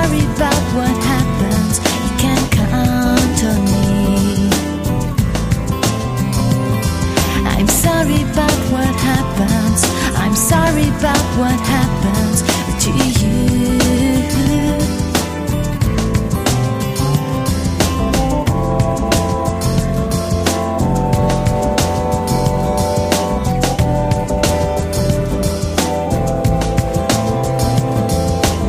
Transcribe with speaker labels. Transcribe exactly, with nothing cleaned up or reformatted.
Speaker 1: sorry about what happens. You can count on me. I'm sorry about what happens. I'm sorry about what happens.